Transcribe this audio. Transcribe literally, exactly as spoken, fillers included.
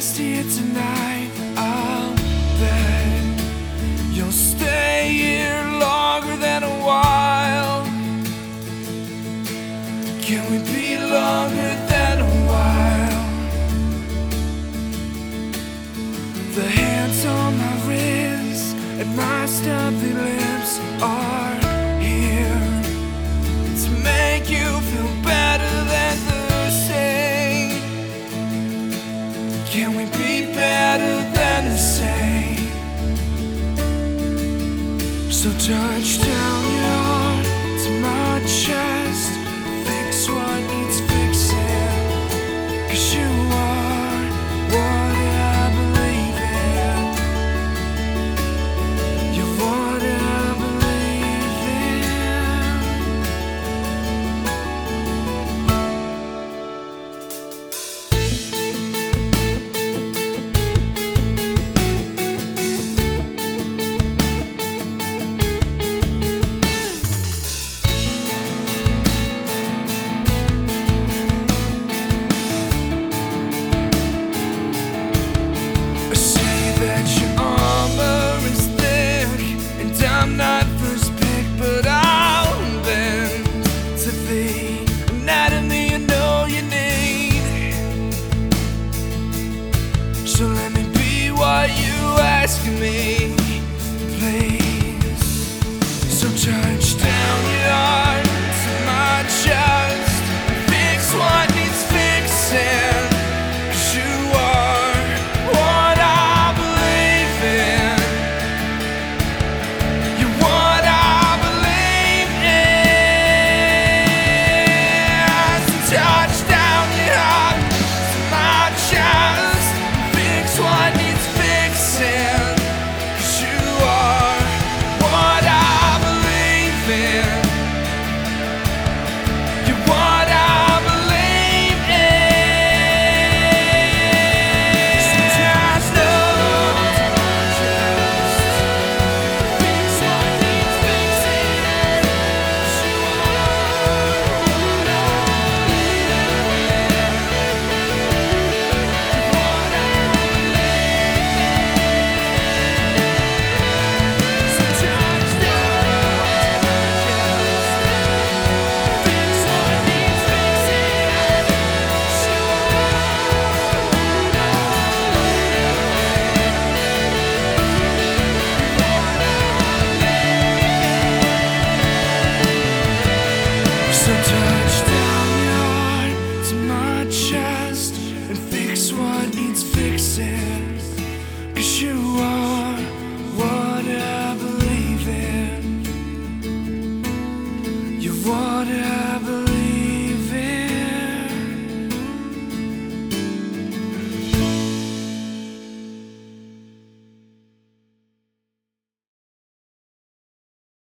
rest here tonight. I'll bet you'll stay here longer than a while. Can we be longer than a while? The hands on my wrists and my stuffy lips are here to make you feel better than the same. Can we be better than the same? So touch down your heart to my chest.